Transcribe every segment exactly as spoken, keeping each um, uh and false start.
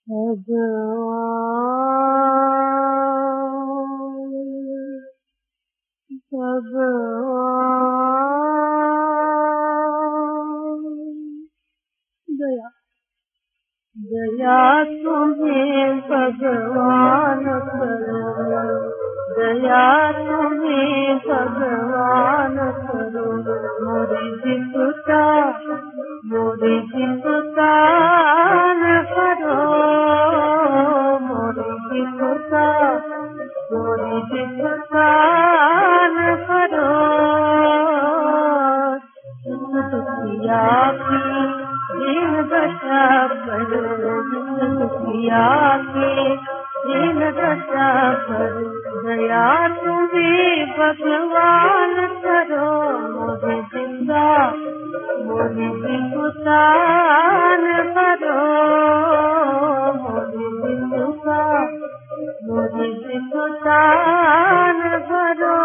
भगवान भगवान दया दया तुम्हें भगवान करो, दया तुम्हें भगवान करो। मोरी जिसका मोरी जिसका न करो, मोरी जिसका मोरी जिसका न करो। दुखिया की दीन दशा पर, दुखिया की दीन दशा पर दया तुम्हें भगवान करो। मोरी जिंदा मोरी जिंदा न करो, मोरी जिंदा मोरी जिंदा न करो।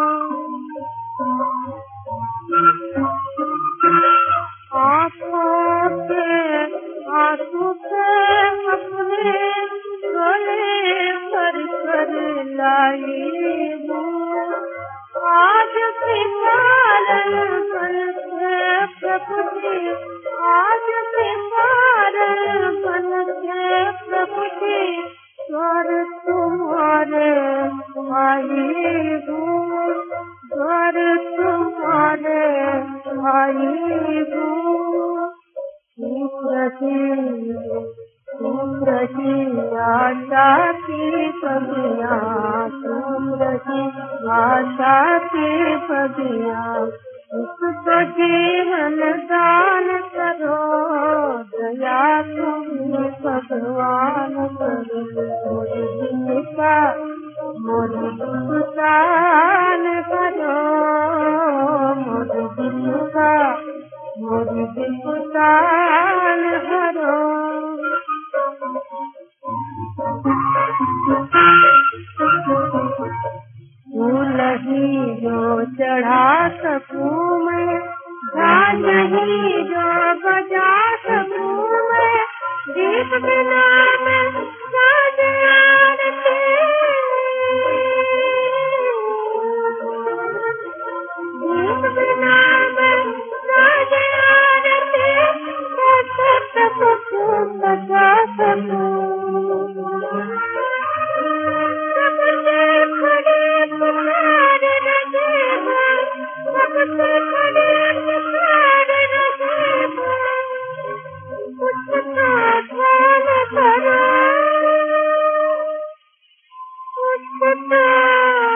आँखों के आंसू से अपने गले भर कर लाई हूँ। आज भिखारन बन के प्रभु जी, आज भिखारन बन के प्रभु जी स्वर तुम्हारे आई हूँ, स्वर तुम्हारे आई हूँ। सूख रही सूख रही आशा की पगियाँ, सूख रही आशा की पगियाँ। उसको जीवन दान करो, दया तुम्हें भगवान करो। मोरी जिंदगा मोरी जिंदगा न करो, मोरी जिंदगा मोरी जिंदगा न करो। फूल ही जो चढ़ा सकूं मैं, झाल ही जो बजा सकूं मैं, दीप बिना मैं साज आरती, दीप बिना मैं साज आरती, सत सकूं बजा सकूं। सबसे खड़े पुकार रहे हैं, सबसे खड़े पुकार रहे हैं, कुछ तो ध्यान करो, कुछ तो